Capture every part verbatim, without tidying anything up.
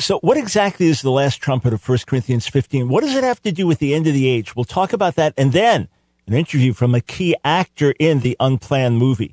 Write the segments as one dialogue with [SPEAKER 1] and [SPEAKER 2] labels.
[SPEAKER 1] So what exactly is the last trumpet of First Corinthians fifteen? What does it have to do with the end of the age? We'll talk about that, and then an interview from a key actor in the Unplanned movie.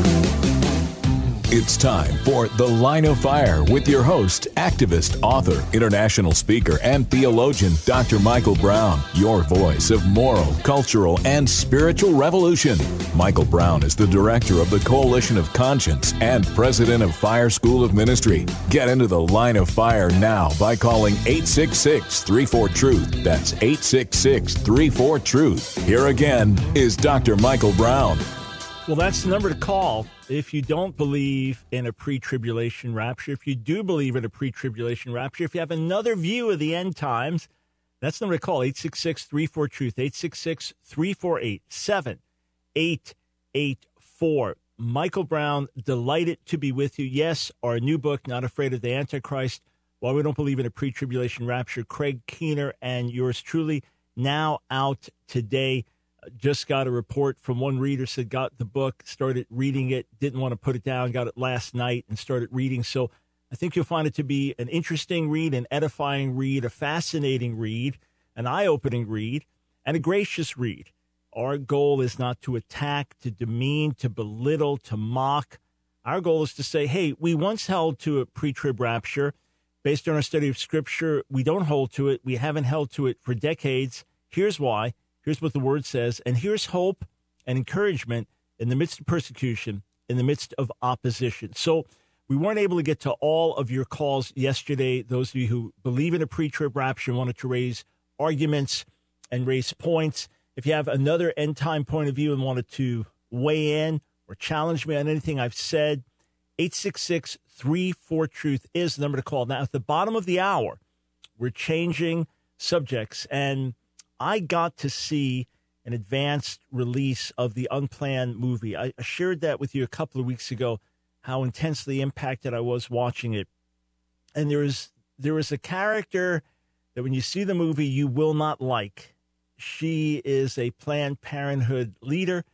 [SPEAKER 2] It's time for The Line of Fire with your host, activist, author, international speaker, and theologian, Doctor Michael Brown, your voice of moral, cultural, and spiritual revolution. Michael Brown is the director of the Coalition of Conscience and president of Fire School of Ministry. Get into The Line of Fire now by calling eight six six, three four, truth. That's eight six six, three four, truth. Here again is Doctor Michael Brown.
[SPEAKER 1] Well, that's the number to call if you don't believe in a pre-tribulation rapture. If you do believe in a pre-tribulation rapture, if you have another view of the end times, that's the number to call, eight six six, three four, truth, eight six six, three four eight, seven eight eight four. Michael Brown, delighted to be with you. Yes, our new book, Not Afraid of the Antichrist, Why We Don't Believe in a Pre-Tribulation Rapture, Craig Keener and yours truly, now out today. Just got a report from one reader, said got the book, started reading it, didn't want to put it down, got it last night and started reading. So I think you'll find it to be an interesting read, an edifying read, a fascinating read, an eye-opening read, and a gracious read. Our goal is not to attack, to demean, to belittle, to mock. Our goal is to say, hey, we once held to a pre-trib rapture. Based on our study of Scripture, we don't hold to it. We haven't held to it for decades. Here's why. Here's what the word says, and here's hope and encouragement in the midst of persecution, in the midst of opposition. So we weren't able to get to all of your calls yesterday. Those of you who believe in a pre-trib rapture wanted to raise arguments and raise points. If you have another end-time point of view and wanted to weigh in or challenge me on anything I've said, eight six six, three four, truth is the number to call. Now, at the bottom of the hour, we're changing subjects, and I got to see an advanced release of the Unplanned movie. I shared that with you a couple of weeks ago, how intensely impacted I was watching it. And there is there is a character that when you see the movie, you will not like. She is a Planned Parenthood leader,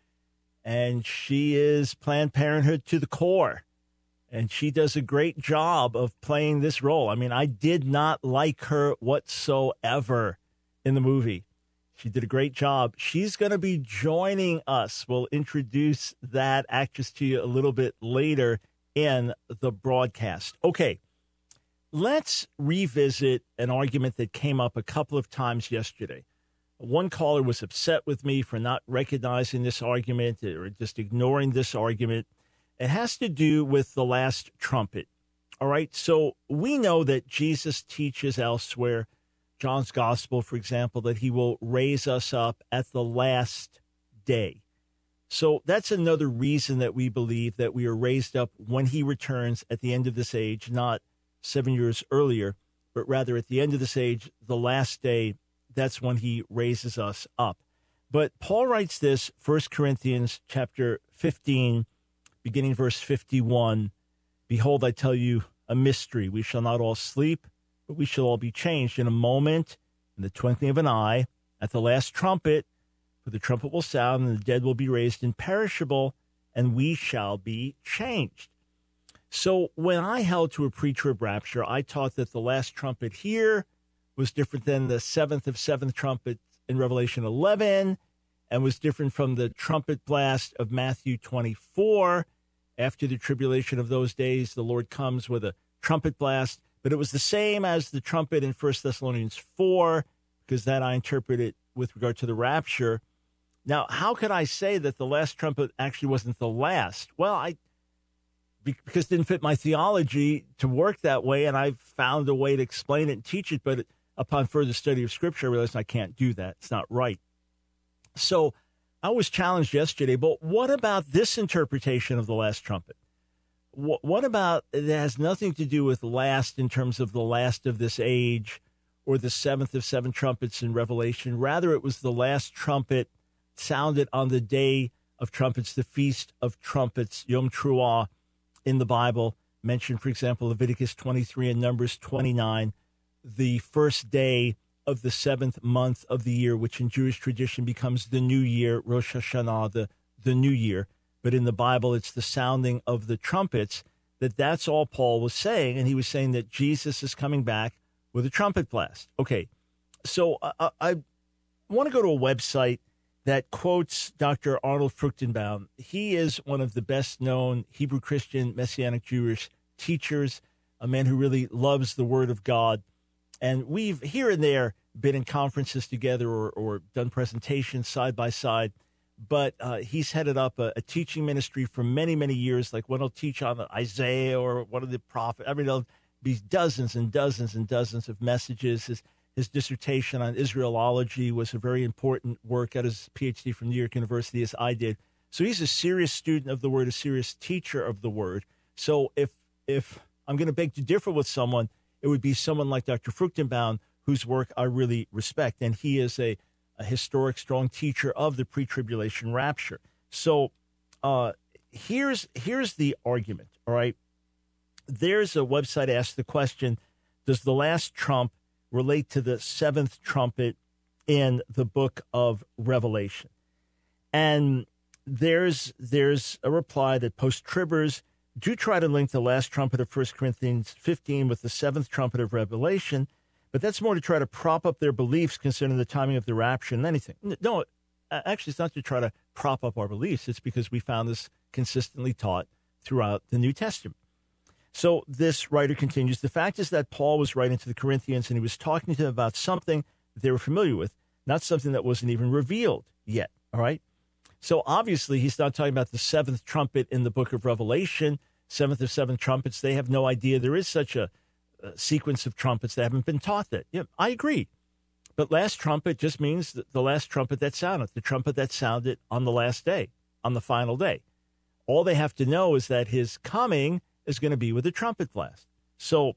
[SPEAKER 1] and she is Planned Parenthood to the core. And she does a great job of playing this role. I mean, I did not like her whatsoever in the movie. She did a great job. She's going to be joining us. We'll introduce that actress to you a little bit later in the broadcast. Okay, let's revisit an argument that came up a couple of times yesterday. One caller was upset with me for not recognizing this argument or just ignoring this argument. It has to do with the last trumpet. All right, so we know that Jesus teaches elsewhere, John's gospel, for example, that he will raise us up at the last day. So that's another reason that we believe that we are raised up when he returns at the end of this age, not seven years earlier, but rather at the end of this age, the last day, that's when he raises us up. But Paul writes this, First Corinthians chapter fifteen, beginning verse fifty-one, behold, I tell you a mystery. We shall not all sleep, but we shall all be changed in a moment, in the twinkling of an eye, at the last trumpet, for the trumpet will sound, and the dead will be raised imperishable, and we shall be changed. So when I held to a pre-trib rapture, I taught that the last trumpet here was different than the seventh of seventh trumpet in Revelation eleven, and was different from the trumpet blast of Matthew twenty-four. After the tribulation of those days, the Lord comes with a trumpet blast. But it was the same as the trumpet in First Thessalonians four, because that I interpret it with regard to the rapture. Now, how could I say that the last trumpet actually wasn't the last? Well, I because it didn't fit my theology to work that way, and I found a way to explain it and teach it. But upon further study of Scripture, I realized I can't do that. It's not right. So I was challenged yesterday, but what about this interpretation of the last trumpet? What about it has nothing to do with last in terms of the last of this age or the seventh of seven trumpets in Revelation? Rather, it was the last trumpet sounded on the day of trumpets, the Feast of Trumpets, Yom Teruah, in the Bible. Mentioned, for example, Leviticus twenty-three and Numbers twenty-nine, the first day of the seventh month of the year, which in Jewish tradition becomes the new year, Rosh Hashanah, the, the new year. But in the Bible, it's the sounding of the trumpets that that's all Paul was saying, and he was saying that Jesus is coming back with a trumpet blast. Okay, so I, I want to go to a website that quotes Doctor Arnold Fruchtenbaum. He is one of the best-known Hebrew Christian Messianic Jewish teachers, a man who really loves the Word of God. And we've here and there been in conferences together or, or done presentations side by side. But uh, he's headed up a, a teaching ministry for many, many years, like when he'll teach on Isaiah or one of the prophets. I mean, there'll be dozens and dozens and dozens of messages. His, his dissertation on Israelology was a very important work. Got his P H D from New York University, as I did. So he's a serious student of the Word, a serious teacher of the Word. So if if I'm going to beg to differ with someone, it would be someone like Doctor Fruchtenbaum, whose work I really respect. And he is a a historic, strong teacher of the pre-tribulation rapture. So uh, here's here's the argument, all right? There's a website asked the question, does the last trump relate to the seventh trumpet in the book of Revelation? And there's there's a reply that post-tribbers do try to link the last trumpet of First Corinthians fifteen with the seventh trumpet of Revelation, but that's more to try to prop up their beliefs concerning the timing of the rapture than anything. No, actually, it's not to try to prop up our beliefs. It's because we found this consistently taught throughout the New Testament. So this writer continues, the fact is that Paul was writing to the Corinthians and he was talking to them about something that they were familiar with, not something that wasn't even revealed yet, all right? So obviously he's not talking about the seventh trumpet in the book of Revelation, seventh of seven trumpets. They have no idea there is such a Uh, sequence of trumpets that haven't been taught that. Yeah, I agree. But last trumpet just means the, the last trumpet that sounded, the trumpet that sounded on the last day, on the final day. All they have to know is that his coming is going to be with a trumpet blast. So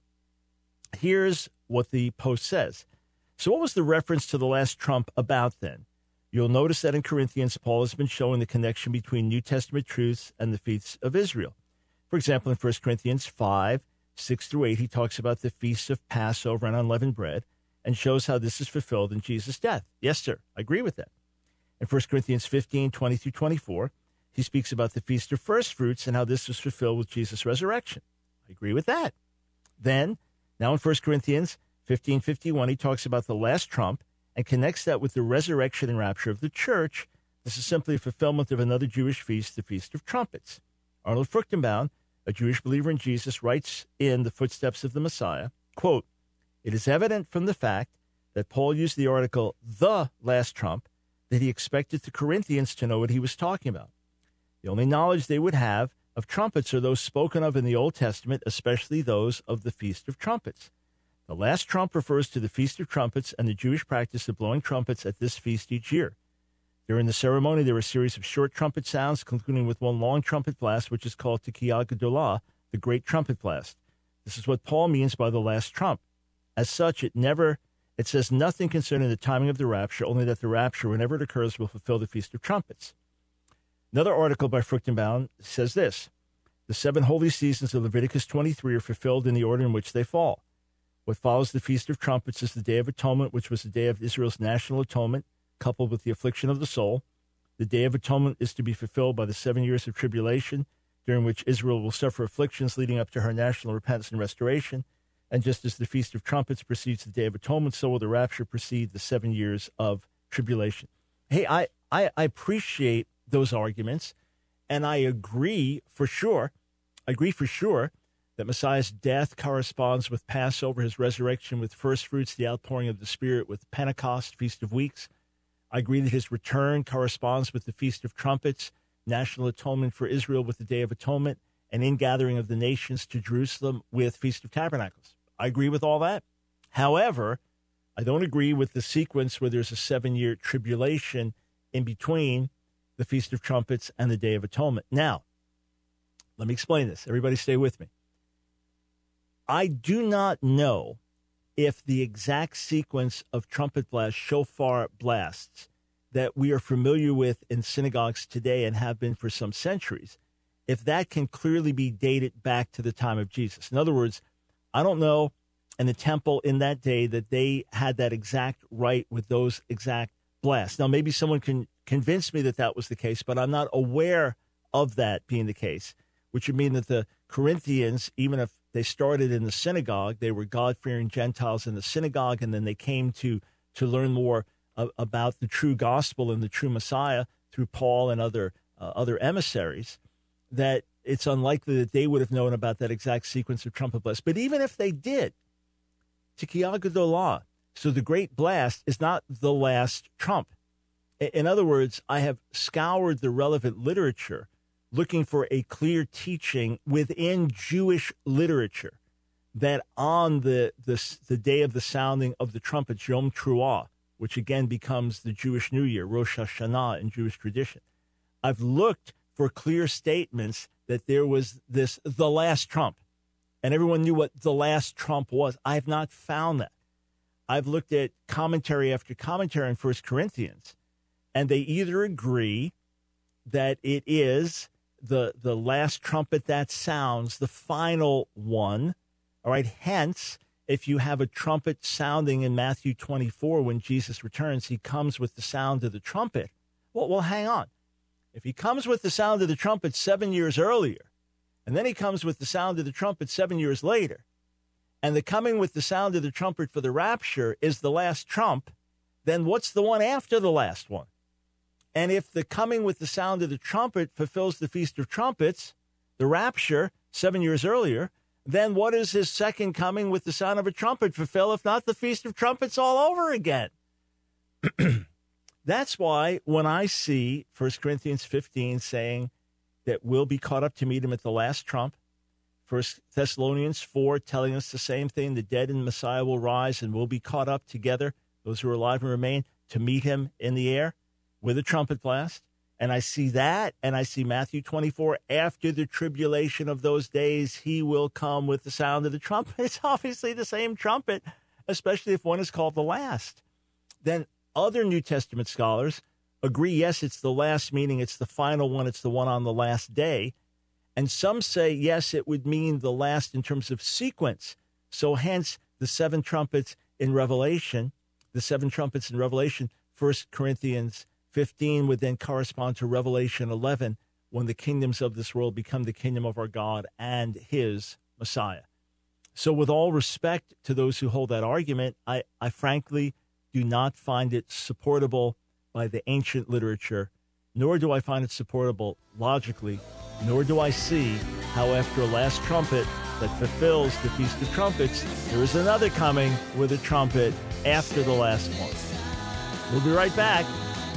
[SPEAKER 1] here's what the post says. So what was the reference to the last trump about then? You'll notice that in Corinthians, Paul has been showing the connection between New Testament truths and the feasts of Israel. For example, in First Corinthians five, six through eight, he talks about the feasts of Passover and unleavened bread and shows how this is fulfilled in Jesus' death. Yes, sir, I agree with that. In First Corinthians fifteen, twenty through twenty-four, he speaks about the feast of first fruits and how this was fulfilled with Jesus' resurrection. I agree with that. Then, now in First Corinthians fifteen, fifty-one, he talks about the last trump and connects that with the resurrection and rapture of the church. This is simply a fulfillment of another Jewish feast, the Feast of Trumpets. Arnold Fruchtenbaum, a Jewish believer in Jesus, writes in The Footsteps of the Messiah, quote, it is evident from the fact that Paul used the article, the last trump, that he expected the Corinthians to know what he was talking about. The only knowledge they would have of trumpets are those spoken of in the Old Testament, especially those of the Feast of Trumpets. The last trump refers to the Feast of Trumpets and the Jewish practice of blowing trumpets at this feast each year. During the ceremony, there were a series of short trumpet sounds, concluding with one long trumpet blast, which is called Tekiah Gedolah, the Great Trumpet Blast. This is what Paul means by the last trump. As such, it never, it says nothing concerning the timing of the rapture, only that the rapture, whenever it occurs, will fulfill the Feast of Trumpets. Another article by Fruchtenbaum says this, the seven holy seasons of Leviticus twenty-three are fulfilled in the order in which they fall. What follows the Feast of Trumpets is the Day of Atonement, which was the day of Israel's national atonement, coupled with the affliction of the soul. The Day of Atonement is to be fulfilled by the seven years of tribulation, during which Israel will suffer afflictions leading up to her national repentance and restoration. And just as the Feast of Trumpets precedes the Day of Atonement, so will the rapture precede the seven years of tribulation. Hey, I, I, I appreciate those arguments, and I agree for sure, I agree for sure that Messiah's death corresponds with Passover, his resurrection with first fruits, the outpouring of the Spirit with Pentecost, Feast of Weeks. I agree that his return corresponds with the Feast of Trumpets, national atonement for Israel with the Day of Atonement, and ingathering of the nations to Jerusalem with Feast of Tabernacles. I agree with all that. However, I don't agree with the sequence where there's a seven-year tribulation in between the Feast of Trumpets and the Day of Atonement. Now, let me explain this. Everybody stay with me. I do not know if the exact sequence of trumpet blasts, shofar blasts, that we are familiar with in synagogues today and have been for some centuries, if that can clearly be dated back to the time of Jesus. In other words, I don't know in the temple in that day that they had that exact rite with those exact blasts. Now, maybe someone can convince me that that was the case, but I'm not aware of that being the case, which would mean that the Corinthians, even if they started in the synagogue, they were God-fearing Gentiles in the synagogue, and then they came to to learn more uh, about the true gospel and the true Messiah through Paul and other uh, other emissaries, that it's unlikely that they would have known about that exact sequence of trumpet blast. But even if they did, Tekiah Gedolah, so the great blast is not the last trump. In other words, I have scoured the relevant literature looking for a clear teaching within Jewish literature that on the, the, the day of the sounding of the trumpets, Yom Teruah, which again becomes the Jewish New Year, Rosh Hashanah in Jewish tradition, I've looked for clear statements that there was this, the last trump, and everyone knew what the last trump was. I have not found that. I've looked at commentary after commentary in First Corinthians, and they either agree that it is the the last trumpet that sounds, the final one, all right? Hence, if you have a trumpet sounding in Matthew twenty-four when Jesus returns, he comes with the sound of the trumpet. Well, well, hang on. If he comes with the sound of the trumpet seven years earlier, and then he comes with the sound of the trumpet seven years later, and the coming with the sound of the trumpet for the rapture is the last trump, then what's the one after the last one? And if the coming with the sound of the trumpet fulfills the Feast of Trumpets, the rapture, seven years earlier, then what does his second coming with the sound of a trumpet fulfill, if not the Feast of Trumpets all over again? That's why when I see First Corinthians fifteen saying that we'll be caught up to meet him at the last trump, First Thessalonians four telling us the same thing, the dead in Messiah will rise and we'll be caught up together, those who are alive and remain, to meet him in the air with a trumpet blast. And I see that, and I see Matthew twenty-four, after the tribulation of those days, he will come with the sound of the trumpet. It's obviously the same trumpet, especially if one is called the last. Then other New Testament scholars agree, yes, it's the last, meaning it's the final one, it's the one on the last day. And some say, yes, it would mean the last in terms of sequence. So hence the seven trumpets in Revelation, the seven trumpets in Revelation, First Corinthians fifteen would then correspond to Revelation eleven, when the kingdoms of this world become the kingdom of our God and his Messiah. So with all respect to those who hold that argument, I, I frankly do not find it supportable by the ancient literature, nor do I find it supportable logically, nor do I see how after a last trumpet that fulfills the Feast of Trumpets, there is another coming with a trumpet after the last one. We'll be right back.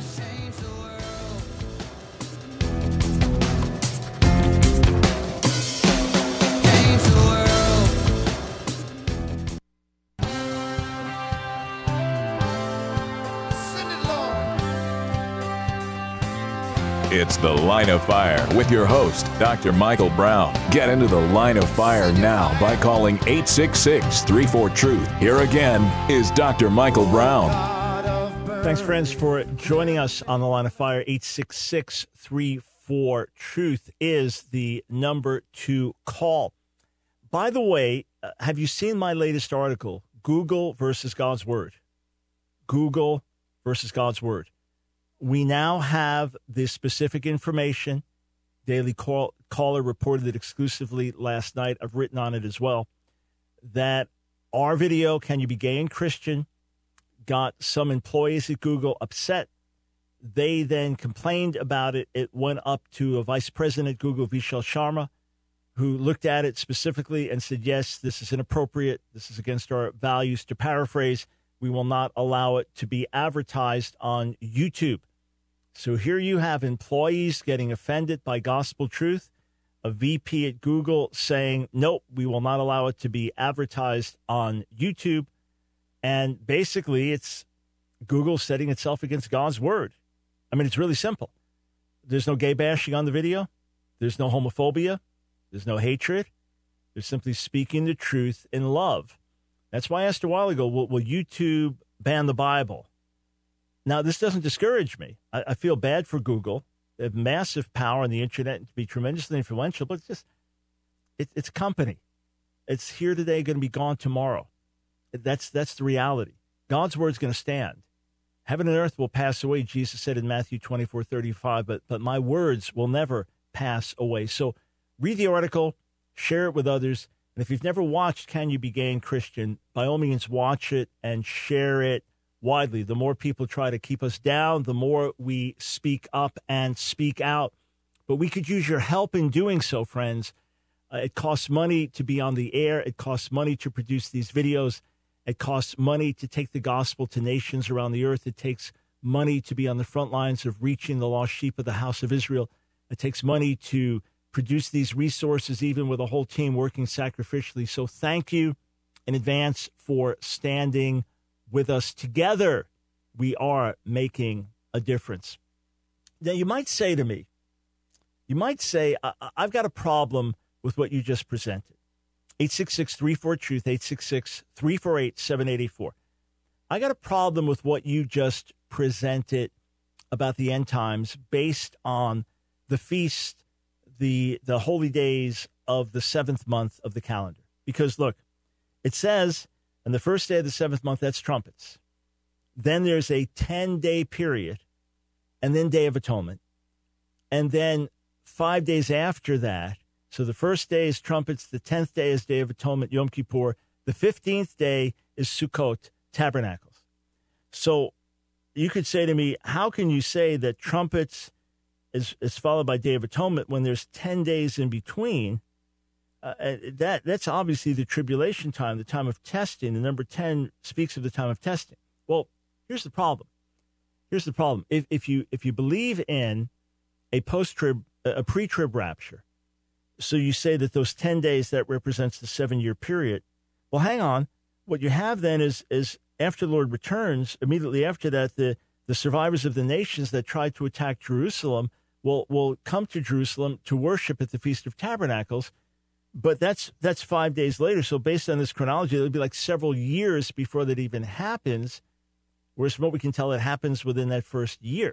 [SPEAKER 2] It's The Line of Fire with your host, Doctor Michael Brown. Get into the Line of Fire now by calling eight six six, three four, truth. Here again is Doctor Michael Brown.
[SPEAKER 1] Thanks, friends, for joining us on The Line of Fire. eight six six, three four, truth is the number to call. By the way, uh, have you seen my latest article, Google versus God's Word? Google versus God's Word. We now have this specific information. Daily Call, Caller reported it exclusively last night. I've written on it as well. That our video, Can You Be Gay and Christian, got some employees at Google upset. They then complained about it. It went up to a vice president at Google, Vishal Sharma, who looked at it specifically and said, yes, this is inappropriate. This is against our values. To paraphrase, we will not allow it to be advertised on YouTube. So here you have employees getting offended by gospel truth, a V P at Google saying, nope, we will not allow it to be advertised on YouTube. And basically, it's Google setting itself against God's word. I mean, it's really simple. There's no gay bashing on the video. There's no homophobia. There's no hatred. They're simply speaking the truth in love. That's why I asked a while ago, will, will YouTube ban the Bible? Now, this doesn't discourage me. I, I feel bad for Google. They have massive power on the internet to be tremendously influential, but it's just, it, it's a company. It's here today, going to be gone tomorrow. That's that's the reality. God's word's going to stand. Heaven and earth will pass away, Jesus said in Matthew twenty-four thirty-five, but, but my words will never pass away. So read the article, share it with others. And if you've never watched Can You Be Gay and Christian, by all means, watch it and share it widely. The more people try to keep us down, the more we speak up and speak out. But we could use your help in doing so, friends. Uh, it costs money to be on the air. It costs money to produce these videos. It costs money to take the gospel to nations around the earth. It takes money to be on the front lines of reaching the lost sheep of the house of Israel. It takes money to produce these resources, even with a whole team working sacrificially. So thank you in advance for standing with us. Together, we are making a difference. Now, you might say to me, you might say, I- I've got a problem with what you just presented. eight six six, three four, TRUTH, eight six six, three four eight, seven eight eight four. I got a problem with what you just presented about the end times based on the feast, the the holy days of the seventh month of the calendar. Because, look, it says, on the first day of the seventh month, that's trumpets. Then there's a ten-day period, and then Day of Atonement. And then five days after that, so the first day is trumpets, the tenth day is Day of Atonement, Yom Kippur, the fifteenth day is Sukkot, Tabernacles. So you could say to me, how can you say that trumpets is, is followed by Day of Atonement when there's ten days in between? Uh, that That's obviously the tribulation time, the time of testing. The number ten speaks of the time of testing. Well, here's the problem. Here's the problem. If, if you if you believe in a post-trib, a pre-trib rapture, so you say that those ten days, that represents the seven-year period. Well, hang on. What you have then is, is after the Lord returns, immediately after that, the, the survivors of the nations that tried to attack Jerusalem will, will come to Jerusalem to worship at the Feast of Tabernacles. But that's that's five days later. So based on this chronology, it'll be like several years before that even happens. Whereas from what we can tell, it happens within that first year.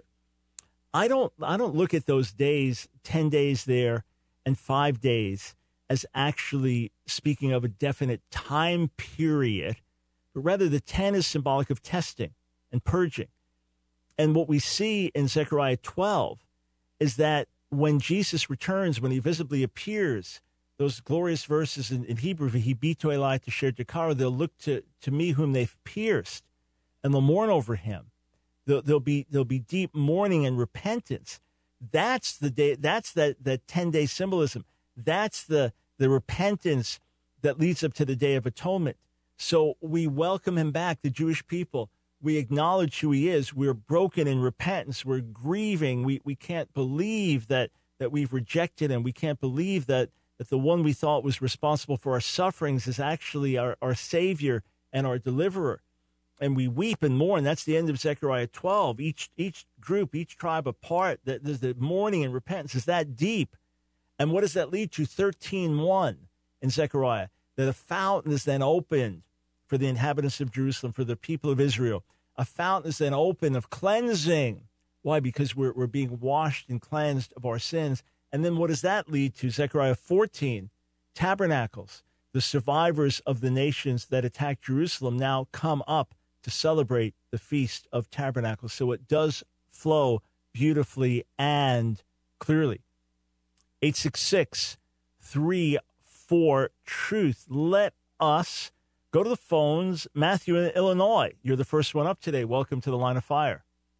[SPEAKER 1] I don't I don't look at those days, ten days there, and five days as actually speaking of a definite time period, but rather the ten is symbolic of testing and purging. And what we see in Zechariah twelve is that when Jesus returns, when he visibly appears, those glorious verses in, in Hebrew, V'hibito Elai Tesher Dekara, they'll look to, to me whom they've pierced, and they'll mourn over him. There'll, there'll be there'll be deep mourning and repentance. That's the day. That's that that ten day symbolism. That's the the repentance that leads up to the Day of Atonement. So we welcome him back, the Jewish people. We acknowledge who he is. We're broken in repentance. We're grieving. We we can't believe that that we've rejected him. We can't believe that that the one we thought was responsible for our sufferings is actually our, our Savior and our deliverer. And we weep and mourn. That's the end of Zechariah twelve. Each each group, each tribe apart, that there's the mourning and repentance is that deep. And what does that lead to? thirteen one in Zechariah, that a fountain is then opened for the inhabitants of Jerusalem, for the people of Israel. A fountain is then opened of cleansing. Why? Because we're we're being washed and cleansed of our sins. And then what does that lead to? Zechariah fourteen, tabernacles. The survivors of the nations that attacked Jerusalem now come up to celebrate the Feast of Tabernacles. So it does flow beautifully and clearly. eight six six, three four, TRUTH. Let us go to the phones. Matthew in Illinois, you're the first one up today. Welcome to the Line of Fire.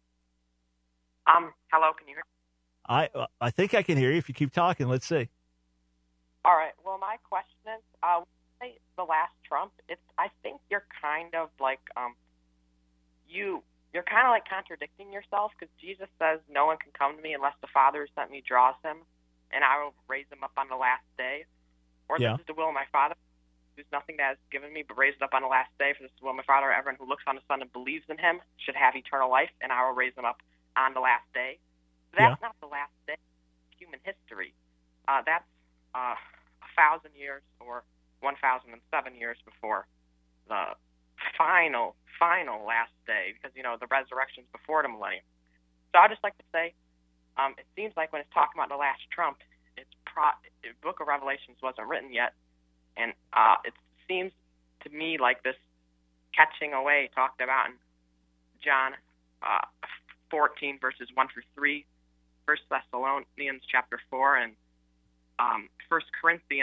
[SPEAKER 3] Um, hello, can you hear me?
[SPEAKER 1] I I think I can hear you if you keep talking. Let's see.
[SPEAKER 3] All right. Well, my question is, uh, the last trump. It's. I think you're kind of like um, you. You're kind of like contradicting yourself, because Jesus says, "No one can come to me unless the Father who sent me draws him, and I will raise him up on the last day." Or
[SPEAKER 1] Yeah.
[SPEAKER 3] this is the will of my Father, who's nothing that has given me, but raised up on the last day. For this is the will of my Father. Everyone who looks on the Son and believes in him should have eternal life, and I will raise him up on the last day. That's
[SPEAKER 1] Yeah.
[SPEAKER 3] not the last day of human history. Uh, that's uh, a thousand years or one thousand seven years before the final, final last day, because, you know, the resurrection's before the millennium. So I'd just like to say, um, it seems like when it's talking about the last trump, it's pro- the book of Revelations wasn't written yet, and uh, it seems to me like this catching away talked about in John uh, fourteen, verses one through three, First Thessalonians chapter four, and um, First Corinthians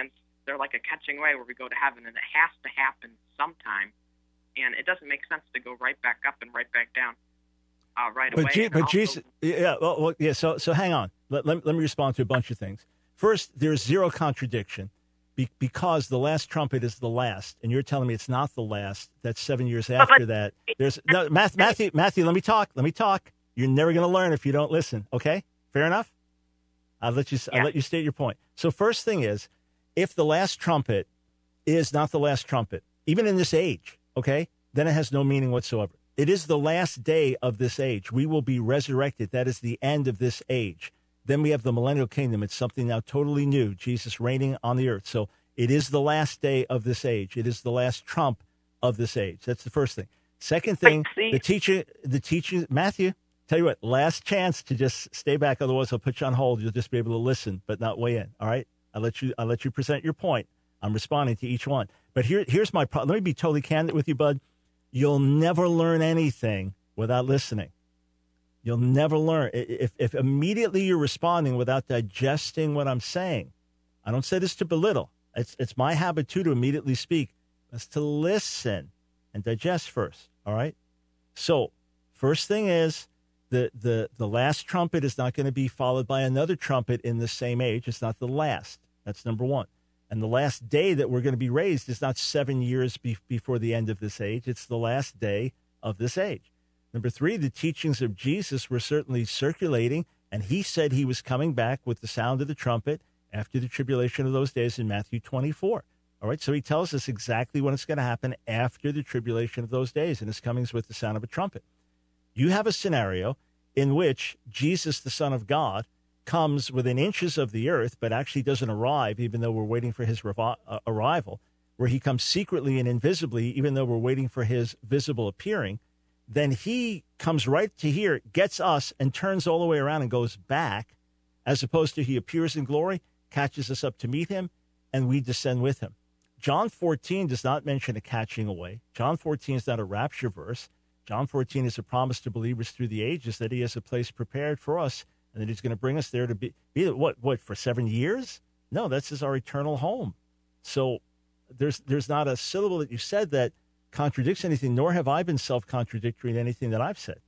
[SPEAKER 3] they're like a catching away where we go to heaven, and it has to happen sometime. And it doesn't make sense to go right back up and right back down uh, right
[SPEAKER 1] but
[SPEAKER 3] away.
[SPEAKER 1] G- but
[SPEAKER 3] also,
[SPEAKER 1] Jesus, yeah, well, well, yeah. So, so hang on. Let, let, let me respond to a bunch of things. First, there's zero contradiction be, because the last trumpet is the last, and you're telling me it's not the last. That's seven years after
[SPEAKER 3] but,
[SPEAKER 1] that. There's no Matthew, Matthew. Matthew, let me talk. Let me talk. You're never going to learn if you don't listen. Okay, fair enough. I'll let you.
[SPEAKER 3] Yeah.
[SPEAKER 1] I'll let you state your point. So, first thing is, if the last trumpet is not the last trumpet, even in this age, okay, then it has no meaning whatsoever. It is the last day of this age. We will be resurrected. That is the end of this age. Then we have the millennial kingdom. It's something now totally new, Jesus reigning on the earth. So it is the last day of this age. It is the last trump of this age. That's the first thing. Second thing, the teacher, the teacher, Matthew, tell you what, last chance to just stay back. Otherwise, I'll put you on hold. You'll just be able to listen, but not weigh in. All right? I'll let you, I'll let you present your point. I'm responding to each one. But here, here's my problem. Let me be totally candid with you, bud. You'll never learn anything without listening. You'll never learn. If, if immediately you're responding without digesting what I'm saying, I don't say this to belittle. It's, it's my habit, too, to immediately speak. It's to listen and digest first, all right? So first thing is the, the, the last trumpet is not going to be followed by another trumpet in the same age. It's not the last. That's number one. And the last day that we're going to be raised is not seven years be- before the end of this age. It's the last day of this age. Number three, the teachings of Jesus were certainly circulating, and he said he was coming back with the sound of the trumpet after the tribulation of those days in Matthew twenty-four. All right, so he tells us exactly when it's going to happen after the tribulation of those days, and his coming is with the sound of a trumpet. You have a scenario in which Jesus, the Son of God, comes within inches of the earth, but actually doesn't arrive, even though we're waiting for his revi- uh, arrival, where he comes secretly and invisibly, even though we're waiting for his visible appearing. Then he comes right to here, gets us, and turns all the way around and goes back, as opposed to he appears in glory, catches us up to meet him, and we descend with him. John fourteen does not mention a catching away. John fourteen is not a rapture verse. John fourteen is a promise to believers through the ages that he has a place prepared for us, and that he's going to bring us there to be, be what, what, for seven years? No, that's is our eternal home. So there's there's not a syllable that you said that contradicts anything, nor have I been self-contradictory in anything that I've said.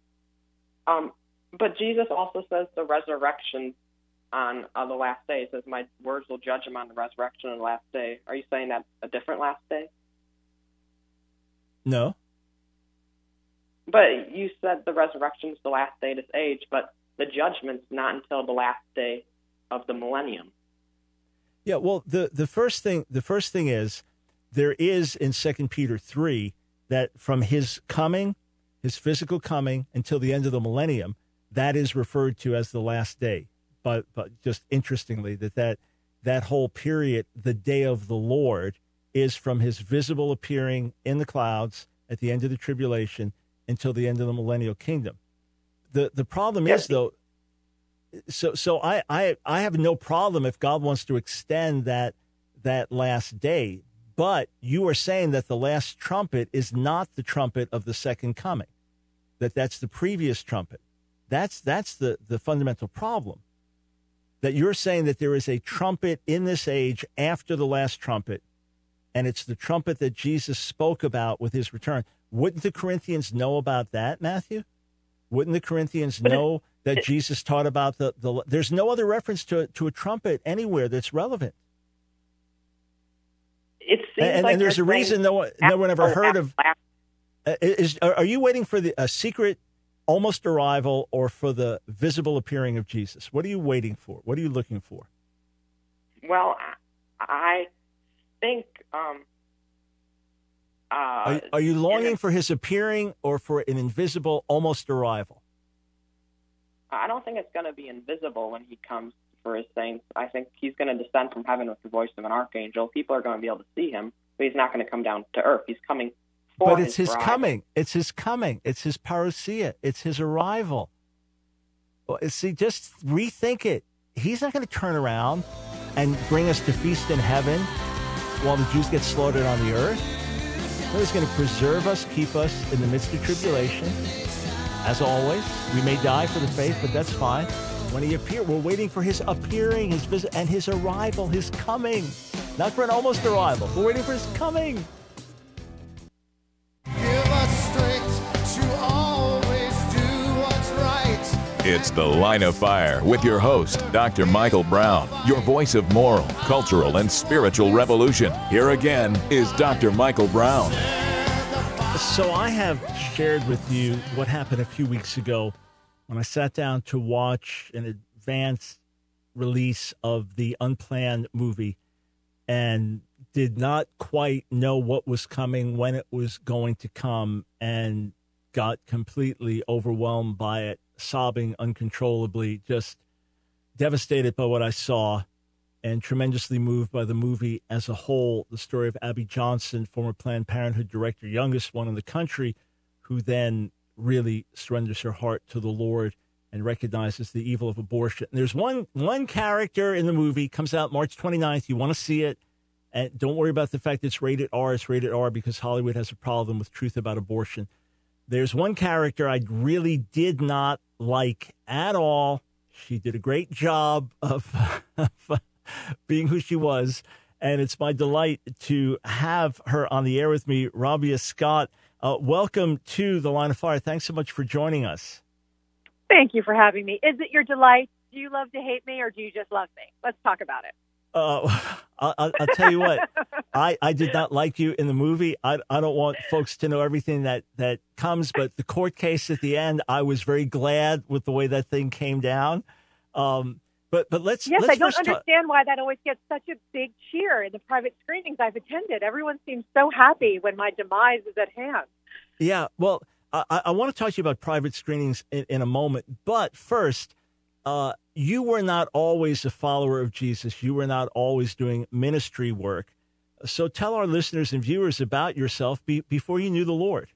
[SPEAKER 3] Um, but Jesus also says the resurrection on uh, the last day. He says, my words will judge him on the resurrection on the last day. Are you saying that a different last day?
[SPEAKER 1] No.
[SPEAKER 3] But you said the resurrection is the last day of this age, but the judgment's not until the last day of the millennium.
[SPEAKER 1] Yeah, well, the, the first thing the first thing is there is in Second Peter three that from his coming, his physical coming until the end of the millennium, that is referred to as the last day. But but just interestingly, that that, that whole period, the day of the Lord, is from his visible appearing in the clouds at the end of the tribulation until the end of the millennial kingdom. The the problem
[SPEAKER 3] yes.
[SPEAKER 1] is, though, so so I, I I have no problem if God wants to extend that that last day. But you are saying that the last trumpet is not the trumpet of the second coming, that that's the previous trumpet. That's that's the, the fundamental problem, that you're saying that there is a trumpet in this age after the last trumpet, and it's the trumpet that Jesus spoke about with his return. Wouldn't the Corinthians know about that, Matthew? Wouldn't the Corinthians
[SPEAKER 3] but
[SPEAKER 1] know
[SPEAKER 3] it,
[SPEAKER 1] that
[SPEAKER 3] it,
[SPEAKER 1] Jesus taught about the, the – there's no other reference to, to a trumpet anywhere that's relevant.
[SPEAKER 3] It seems
[SPEAKER 1] and,
[SPEAKER 3] like
[SPEAKER 1] and there's a reason no one, no one ever heard of. Uh, is are you waiting for the a secret, almost arrival, or for the visible appearing of Jesus? What are you waiting for? What are you looking for?
[SPEAKER 3] Well, I think. Um, uh,
[SPEAKER 1] are, are you longing for his appearing or for an invisible, almost arrival?
[SPEAKER 3] I don't think it's going to be invisible when he comes for his saints. I think he's going to descend from heaven with the voice of an archangel. People are going to be able to see him, but he's not going to come down to earth. He's coming for
[SPEAKER 1] But it's his,
[SPEAKER 3] his
[SPEAKER 1] coming. It's his coming. It's his parousia. It's his arrival. Well, see, just rethink it. He's not going to turn around and bring us to feast in heaven while the Jews get slaughtered on the earth. No, he's going to preserve us, keep us in the midst of tribulation. As always, we may die for the faith, but that's fine. When he appears, we're waiting for his appearing, his visit, and his arrival, his coming. Not for an almost arrival. We're waiting for his coming.
[SPEAKER 4] Give us strength to always do what's right.
[SPEAKER 2] It's The Line of Fire with your host, Doctor Michael Brown, your voice of moral, cultural, and spiritual revolution. Here again is Doctor Michael Brown.
[SPEAKER 1] So I have shared with you what happened a few weeks ago when I sat down to watch an advanced release of the Unplanned movie and did not quite know what was coming, when it was going to come, and got completely overwhelmed by it, sobbing uncontrollably, just devastated by what I saw, and tremendously moved by the movie as a whole. The story of Abby Johnson, former Planned Parenthood director, youngest one in the country, who then really surrenders her heart to the Lord and recognizes the evil of abortion. And there's one one character in the movie, comes out March twenty-ninth. You want to see it. And don't worry about the fact it's rated R. It's rated R because Hollywood has a problem with truth about abortion. There's one character I really did not like at all. She did a great job of, of being who she was, and it's my delight to have her on the air with me, Rabia Scott. Uh, welcome to The Line of Fire. Thanks so much for joining us.
[SPEAKER 5] Thank you for having me. Is it your delight? Do you love to hate me, or do you just love me? Let's talk about it.
[SPEAKER 1] Uh, I'll, I'll tell you what, I, I did not like you in the movie. I, I don't want folks to know everything that, that comes, but the court case at the end, I was very glad with the way that thing came down. Um, but but let's
[SPEAKER 5] yes,
[SPEAKER 1] let's
[SPEAKER 5] I don't
[SPEAKER 1] first
[SPEAKER 5] understand ta- why that always gets such a big cheer in the private screenings I've attended. Everyone seems so happy when my demise is at hand.
[SPEAKER 1] Yeah, well, I, I want to talk to you about private screenings in, in a moment, but first. Uh, you were not always a follower of Jesus. You were not always doing ministry work. So tell our listeners and viewers about yourself be, before you knew the Lord.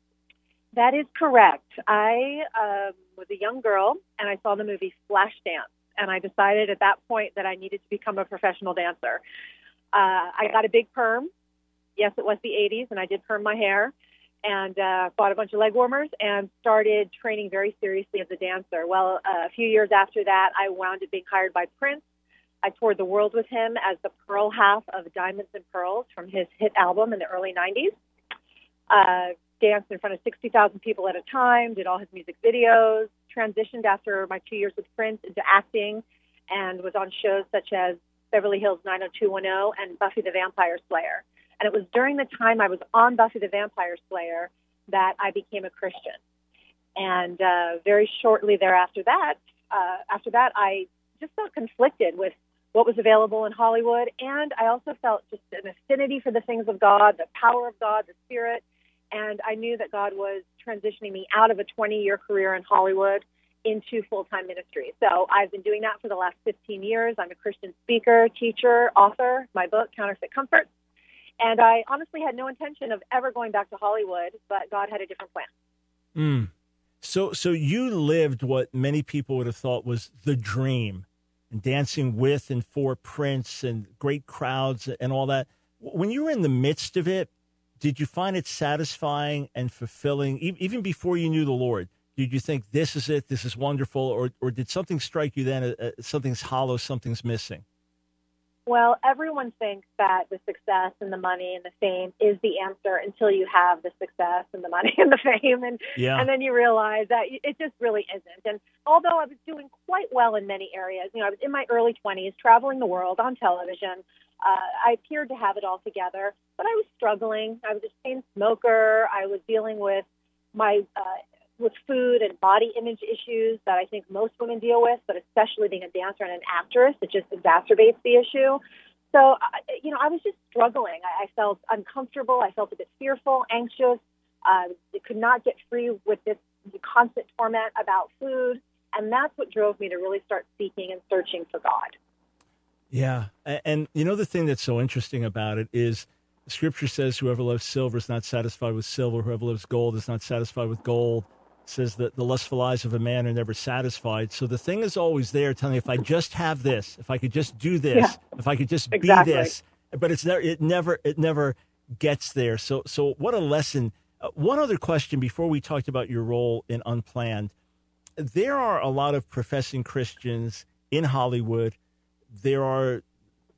[SPEAKER 5] That is correct. I um, was a young girl, and I saw the movie Flashdance, and I decided at that point that I needed to become a professional dancer. Uh, I got a big perm. Yes, it was the eighties, and I did perm my hair. And uh, bought a bunch of leg warmers and started training very seriously as a dancer. Well, uh, a few years after that, I wound up being hired by Prince. I toured the world with him as the pearl half of Diamonds and Pearls from his hit album in the early nineties. Uh, danced in front of sixty thousand people at a time, did all his music videos, transitioned after my two years with Prince into acting, and was on shows such as Beverly Hills nine oh two one oh and Buffy the Vampire Slayer. And it was during the time I was on Buffy the Vampire Slayer that I became a Christian. And uh, very shortly thereafter that, uh, after that, I just felt conflicted with what was available in Hollywood. And I also felt just an affinity for the things of God, the power of God, the Spirit. And I knew that God was transitioning me out of a twenty-year career in Hollywood into full-time ministry. So I've been doing that for the last fifteen years. I'm a Christian speaker, teacher, author, my book, Counterfeit Comforts. And I honestly had no intention of ever going back to Hollywood, but God had a different plan.
[SPEAKER 1] Mm. So so you lived what many people would have thought was the dream, and dancing with and for Prince and great crowds and all that. When you were in the midst of it, did you find it satisfying and fulfilling, even before you knew the Lord? Did you think, this is it, this is wonderful, or, or did something strike you then, uh, something's hollow, something's missing?
[SPEAKER 5] Well, everyone thinks that the success and the money and the fame is the answer until you have the success and the money and the fame. And,
[SPEAKER 1] yeah.
[SPEAKER 5] and then you realize that it just really isn't. And although I was doing quite well in many areas, you know, I was in my early twenties, traveling the world on television. Uh, I appeared to have it all together, but I was struggling. I was a chain smoker. I was dealing with my uh, with food and body image issues that I think most women deal with, but especially being a dancer and an actress, it just exacerbates the issue. So, you know, I was just struggling. I, I felt uncomfortable. I felt a bit fearful, anxious. Uh, I could not get free with this constant torment about food. And that's what drove me to really start seeking and searching for God.
[SPEAKER 1] Yeah. And, and you know, the thing that's so interesting about it is the scripture says whoever loves silver is not satisfied with silver. Whoever loves gold is not satisfied with gold. It says that the lustful eyes of a man are never satisfied. So the thing is always there telling you, if I just have this, if I could just do this, yeah. if I could just
[SPEAKER 5] exactly.
[SPEAKER 1] be this, but it's never, it never, it never gets there. So, so what a lesson. Uh, one other question before we talked about your role in Unplanned. There are a lot of professing Christians in Hollywood. There are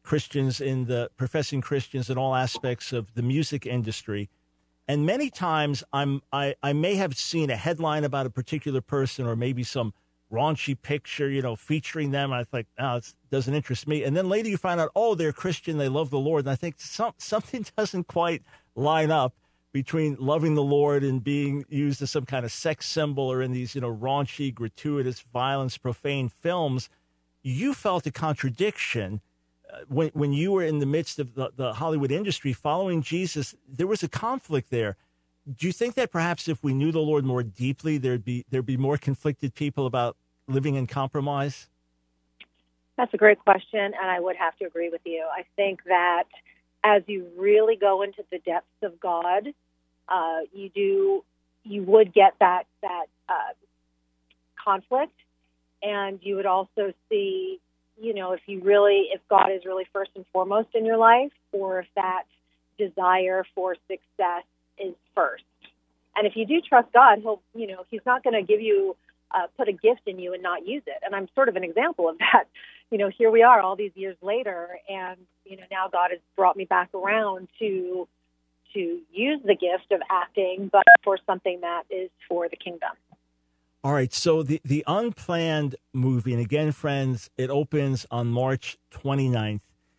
[SPEAKER 1] Christians in the professing Christians in all aspects of the music industry. And many times I'm I, I may have seen a headline about a particular person or maybe some raunchy picture, you know, featuring them. I think, oh, it doesn't interest me. And then later you find out, oh, they're Christian, they love the Lord. And I think some, something doesn't quite line up between loving the Lord and being used as some kind of sex symbol or in these, you know, raunchy, gratuitous, violence, profane films. You felt a contradiction uh, when when you were in the midst of the, the Hollywood industry following Jesus. There was a conflict there. Do you think that perhaps if we knew the Lord more deeply, there'd be there'd be more conflicted people about living in compromise?
[SPEAKER 5] That's a great question, and I would have to agree with you. I think that as you really go into the depths of God, uh, you do you would get that that uh, conflict, and you would also see, you know, if you really if God is really first and foremost in your life, or if that desire for success is first. And if you do trust God, he'll, you know, he's not going to give you, uh, put a gift in you and not use it. And I'm sort of an example of that. You know, here we are all these years later, and, you know, now God has brought me back around to, to use the gift of acting, but for something that is for the kingdom.
[SPEAKER 1] All right. So the, the Unplanned movie, and again, friends, it opens on March twenty-ninth.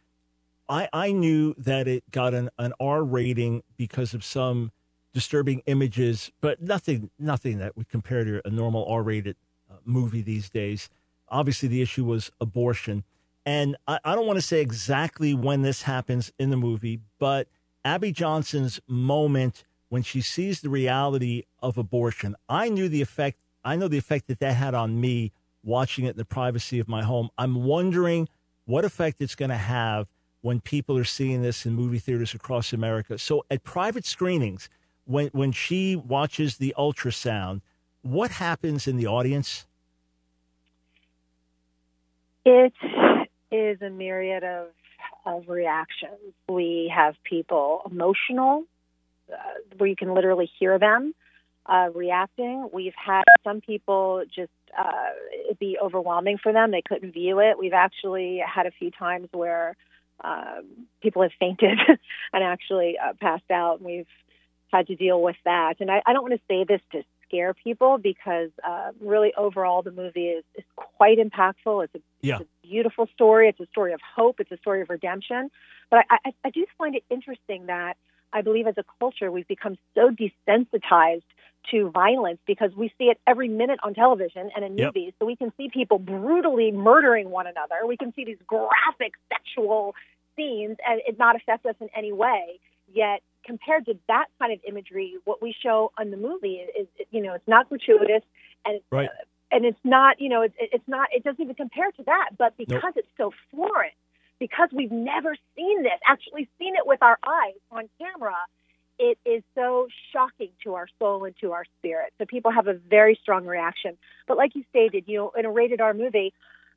[SPEAKER 1] I, I knew that it got an, an R rating because of some disturbing images, but nothing nothing that would compare to a normal R-rated uh, movie these days. Obviously, the issue was abortion. And I, I don't want to say exactly when this happens in the movie, but Abby Johnson's moment when she sees the reality of abortion, I knew the effect, I know the effect that that had on me watching it in the privacy of my home. I'm wondering what effect it's going to have when people are seeing this in movie theaters across America. So at private screenings, when when she watches the ultrasound, what happens in the audience?
[SPEAKER 5] It is a myriad of, of reactions. We have people emotional, uh, where you can literally hear them uh, reacting. We've had some people just uh, it be overwhelming for them. They couldn't view it. We've actually had a few times where Um, people have fainted and actually uh, passed out, and we've had to deal with that. And I, I don't want to say this to scare people, because uh, really overall the movie is, is quite impactful. It's a,
[SPEAKER 1] yeah.
[SPEAKER 5] it's a beautiful story. It's a story of hope. It's a story of redemption. But I, I, I do find it interesting that I believe as a culture we've become so desensitized to violence because we see it every minute on television and in
[SPEAKER 1] yep.
[SPEAKER 5] movies. So we can see people brutally murdering one another. We can see these graphic sexual scenes and it not affect us in any way. Yet compared to that kind of imagery, what we show on the movie is, is you know, it's not gratuitous and
[SPEAKER 1] right.
[SPEAKER 5] uh, and it's not, you know, it's, it's not, it doesn't even compare to that. But because
[SPEAKER 1] nope.
[SPEAKER 5] it's so foreign, because we've never seen this, actually seen it with our eyes on camera, it is so shocking to our soul and to our spirit. So people have a very strong reaction. But like you stated, you know, in a rated R movie,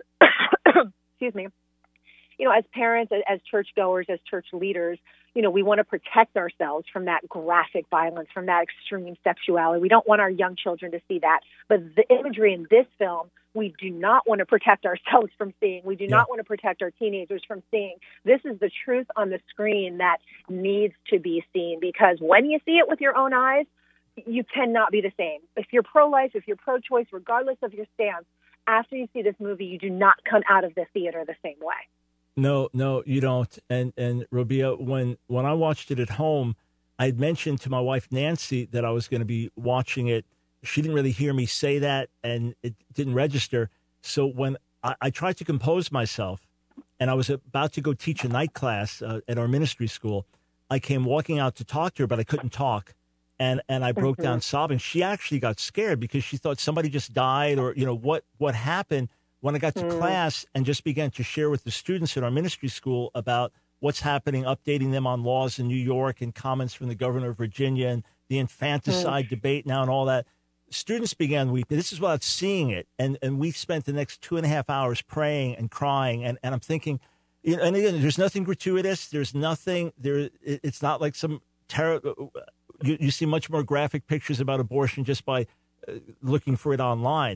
[SPEAKER 5] excuse me, you know, as parents, as churchgoers, as church leaders, you know, we want to protect ourselves from that graphic violence, from that extreme sexuality. We don't want our young children to see that. But the imagery in this film, we do not want to protect ourselves from seeing. We do
[SPEAKER 1] yeah.
[SPEAKER 5] not want to protect our teenagers from seeing. This is the truth on the screen that needs to be seen, because when you see it with your own eyes, you cannot be the same. If you're pro-life, if you're pro-choice, regardless of your stance, after you see this movie, you do not come out of the theater the same way.
[SPEAKER 1] No, no, you don't. And and Robia, when when I watched it at home, I had mentioned to my wife Nancy that I was going to be watching it. She didn't really hear me say that, and it didn't register. So when I, I tried to compose myself, and I was about to go teach a night class uh, at our ministry school, I came walking out to talk to her, but I couldn't talk, and and I broke mm-hmm. down sobbing. She actually got scared because she thought somebody just died, or you know what what happened. When I got to mm. class and just began to share with the students at our ministry school about what's happening, updating them on laws in New York and comments from the governor of Virginia and the infanticide mm. debate now and all that, students began weeping. This is without seeing it. And and we spent the next two and a half hours praying and crying. And, and I'm thinking, you know, and again, there's nothing gratuitous. There's nothing, there. It's not like some terror. You, you see much more graphic pictures about abortion just by uh, looking for it online.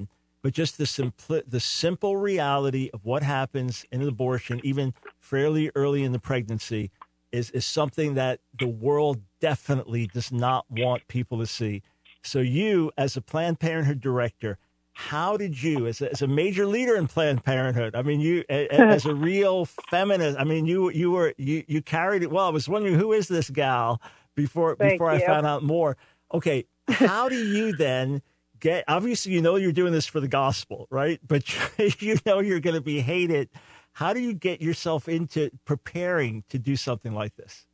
[SPEAKER 1] but just the simpli- the simple reality of what happens in an abortion, even fairly early in the pregnancy, is, is something that the world definitely does not want people to see. So you, as a Planned Parenthood director, how did you, as a, as a major leader in Planned Parenthood, I mean, you a, as a real feminist, I mean, you you were you you carried it well. I was wondering, who is this gal before
[SPEAKER 5] Thank
[SPEAKER 1] before
[SPEAKER 5] you.
[SPEAKER 1] I found out more. Okay, how do you then get? Obviously, you know you're doing this for the gospel, right? But you know you're going to be hated. How do you get yourself into preparing to do something like this?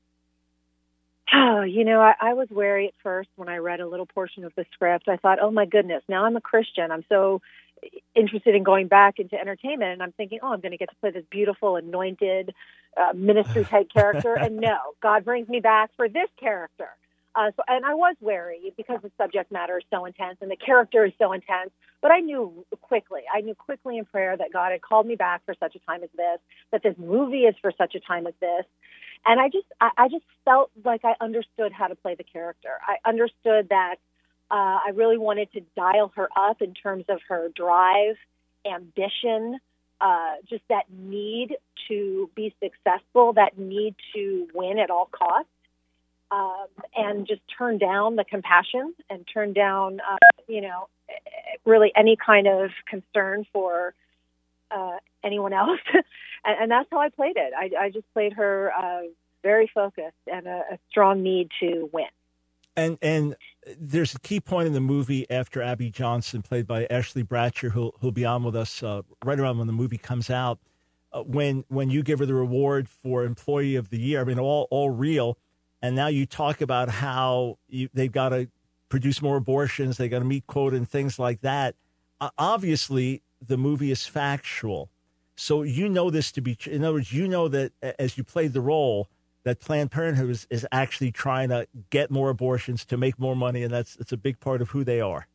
[SPEAKER 5] Oh, you know, I, I was wary at first when I read a little portion of the script. I thought, oh, my goodness, now I'm a Christian. I'm so interested in going back into entertainment. And I'm thinking, oh, I'm going to get to play this beautiful, anointed uh, ministry-type character. And no, God brings me back for this character. Uh, so, and I was wary because the subject matter is so intense and the character is so intense. But I knew quickly, I knew quickly in prayer that God had called me back for such a time as this, that this movie is for such a time as this. And I just, I, I just felt like I understood how to play the character. I understood that uh, I really wanted to dial her up in terms of her drive, ambition, uh, just that need to be successful, that need to win at all costs, um, and just turn down the compassion and turn down, uh, you know, really any kind of concern for uh, anyone else. and, and that's how I played it. I, I just played her uh, very focused and a, a strong need to win.
[SPEAKER 1] And and there's a key point in the movie after Abby Johnson, played by Ashley Bratcher, who'll, who'll be on with us uh, right around when the movie comes out, uh, when when you give her the award for Employee of the Year. I mean, all all real. And now you talk about how you, they've got to produce more abortions, they got to meet quota and things like that. Uh, obviously, the movie is factual. So you know this to be true. In other words, you know that as you played the role, that Planned Parenthood is, is actually trying to get more abortions to make more money, and that's it's a big part of who they are.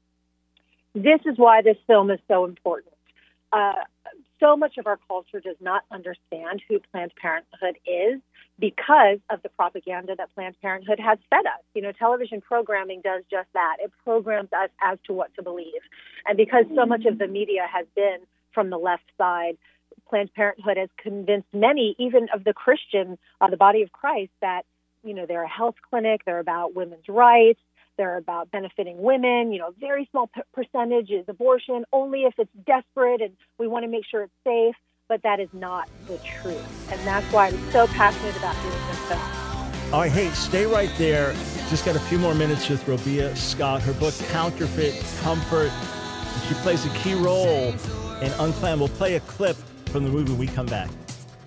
[SPEAKER 5] This is why this film is so important. Uh, so much of our culture does not understand who Planned Parenthood is because of the propaganda that Planned Parenthood has fed us. You know, television programming does just that. It programs us as to what to believe. And because so much of the media has been from the left side, Planned Parenthood has convinced many, even of the Christian, uh, the body of Christ, that, you know, they're a health clinic, they're about women's rights, they're about benefiting women, you know, very small p- percentage is abortion, only if it's desperate and we want to make sure it's safe, but that is not the truth. And that's why I'm so passionate about doing this film.
[SPEAKER 1] All right, hey, stay right there. Just got a few more minutes with Robia Scott. Her book, Counterfeit Comfort. She plays a key role in Unplanned. We'll play a clip from the movie when we come back.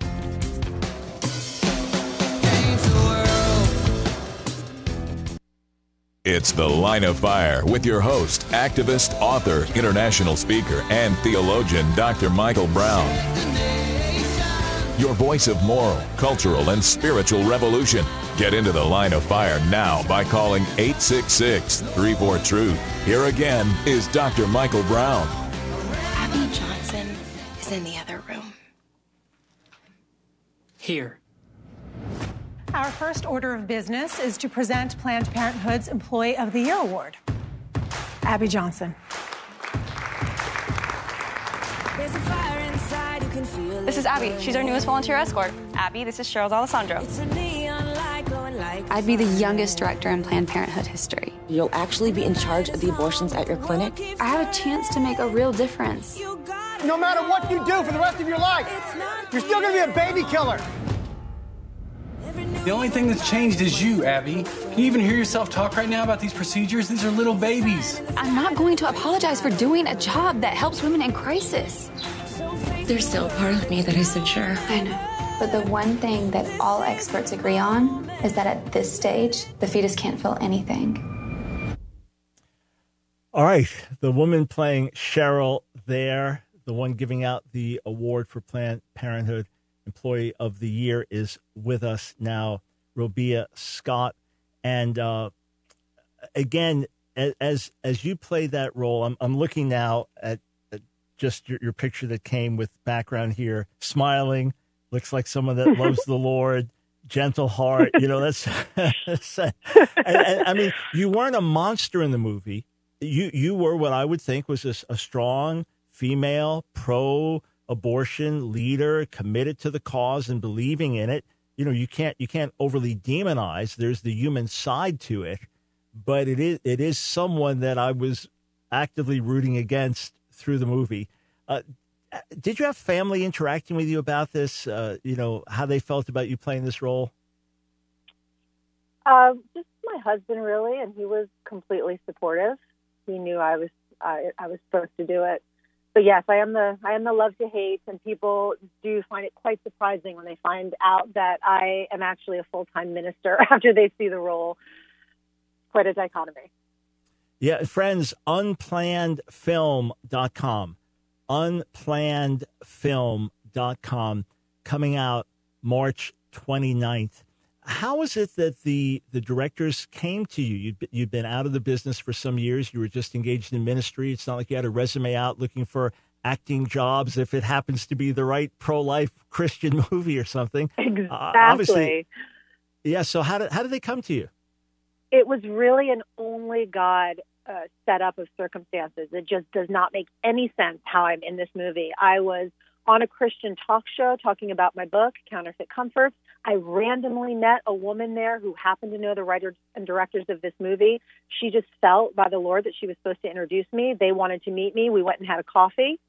[SPEAKER 2] It's The Line of Fire with your host, activist, author, international speaker, and theologian, Doctor Michael Brown. Your voice of moral, cultural, and spiritual revolution. Get into The Line of Fire now by calling eight six six, three four, truth. Here again is Doctor Michael Brown.
[SPEAKER 6] Abby Johnson is in the other room.
[SPEAKER 7] Here.
[SPEAKER 8] Our first order of business is to present Planned Parenthood's Employee of the Year Award. Abby Johnson.
[SPEAKER 9] This is Abby. She's our newest volunteer escort. Abby, this is Cheryl D'Alessandro.
[SPEAKER 6] I'd be the youngest director in Planned Parenthood history.
[SPEAKER 10] You'll actually be in charge of the abortions at your clinic?
[SPEAKER 6] I have a chance to make a real difference.
[SPEAKER 11] No matter what you do for the rest of your life, you're still going to be a baby killer.
[SPEAKER 7] The only thing that's changed is you, Abby. Can you even hear yourself talk right now about these procedures? These are little babies.
[SPEAKER 6] I'm not going to apologize for doing a job that helps women in crisis.
[SPEAKER 10] There's still a part of me that isn't sure.
[SPEAKER 6] I know. But the one thing that all experts agree on is that at this stage, the fetus can't feel anything.
[SPEAKER 1] All right. The woman playing Cheryl there, the one giving out the award for Planned Parenthood Employee of the Year, is with us now, Robia Scott. And uh, again, as as you play that role, I'm I'm looking now at, at just your, your picture that came with background here, smiling, looks like someone that loves the Lord, gentle heart. You know, that's, that's and, and, I mean, you weren't a monster in the movie. you you were what I would think was a, a strong female pro-abortion leader, committed to the cause and believing in it. You know, you can't you can't overly demonize. There's the human side to it, but it is it is someone that I was actively rooting against through the movie. Uh, did you have family interacting with you about this? Uh, you know, how they felt about you playing this role?
[SPEAKER 5] Uh, just my husband, really, and he was completely supportive. He knew I was I, I was supposed to do it. But yes, I am the I am the love to hate, and people do find it quite surprising when they find out that I am actually a full-time minister after they see the role. Quite a dichotomy.
[SPEAKER 1] Yeah, friends, unplanned film dot com. unplanned film dot com, coming out March twenty-ninth. How is it that the, the directors came to you? You'd, you'd been out of the business for some years. You were just engaged in ministry. It's not like you had a resume out looking for acting jobs if it happens to be the right pro-life Christian movie or something.
[SPEAKER 5] Exactly.
[SPEAKER 1] Uh, obviously, yeah, so how did, how did they come to you?
[SPEAKER 5] It was really an only God uh, setup of circumstances. It just does not make any sense how I'm in this movie. I was on a Christian talk show talking about my book, Counterfeit Comforts. I randomly met a woman there who happened to know the writers and directors of this movie. She just felt by the Lord that she was supposed to introduce me. They wanted to meet me. We went and had a coffee.